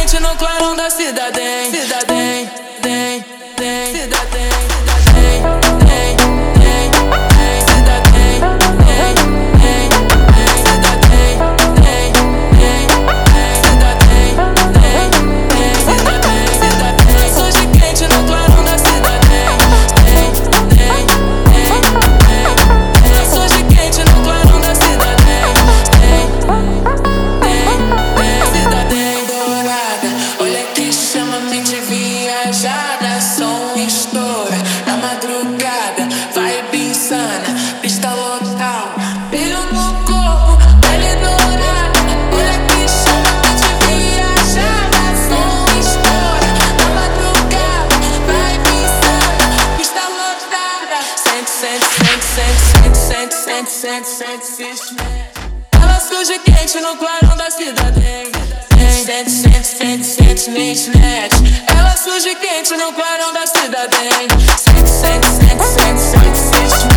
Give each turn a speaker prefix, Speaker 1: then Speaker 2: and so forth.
Speaker 1: quente no clarão da Cidadem. Cidadem, tem, tem, Cidadem, tem, tem, tem, Cidadem, tem, tem, tem, Cidadem, tem, tem, tem, Cidadem, tem, tem, Cidadem, Cidadem. Surge quente no clarão da Cidadem. Tem, tem, tem, tem. Surge quente no clarão da Cidadem. Tem, tem, Cidadem dourada. Olha que chama a mente viajada. Som estoura na madrugada. Vibe insana, pista local. Brilho no corpo, pele dourada. Olha que chama a mente viajada. Som estoura na madrugada. Vibe insana, pista lotada. Sente, sente, sente, sente, sente, sente, sente, sente, se mexe. Ela surge quente no clarão da Cidadem. Sente, sente, sente, sente, mente, net. Ela surge quente no clarão da Cidadem. Sente, sente, sente, sente, sente, sente.